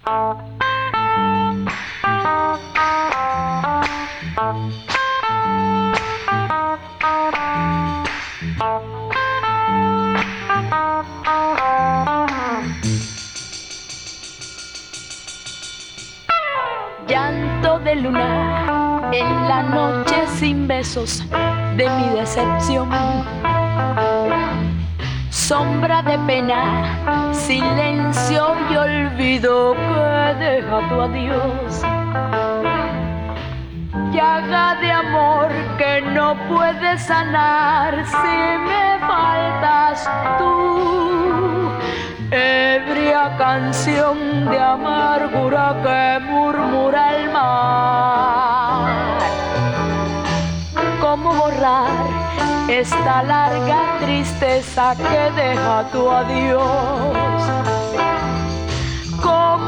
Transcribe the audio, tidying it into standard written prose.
Llanto de luna en la noche sin besos de mi decepción. Sombra de pena, silencio y olvido que deja tu adiós. Llaga de amor que no puede sanar si me faltas tú. Ebria canción de amargura que murmura el mar. ¿Cómo borrar esta larga tristeza que deja tu adiós?